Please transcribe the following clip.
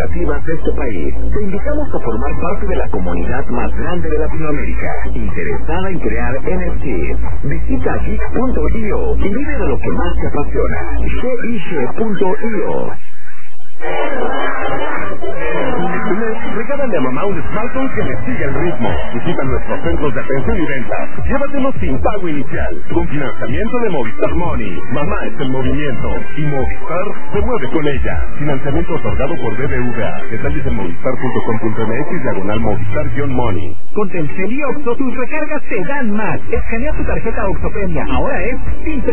cooperativas de este país, te invitamos a formar parte de la comunidad más grande de Latinoamérica, interesada en crear NFTs. Visita geek.io y vive de lo que más te apasiona. Geek.io. Regálale a mamá un smartphone que le siga el ritmo. Visita nuestros centros de atención y venta. Llévatelo sin pago inicial, con financiamiento de Movistar Money. Mamá es el movimiento y Movistar se mueve con ella. Financiamiento otorgado por BBVA. Detalles en movistar.com.mx/Movistar-Money. Con Telcel y Oxxo, tus recargas te dan más. Escanea tu tarjeta Oxxo Premia. Ahora es sin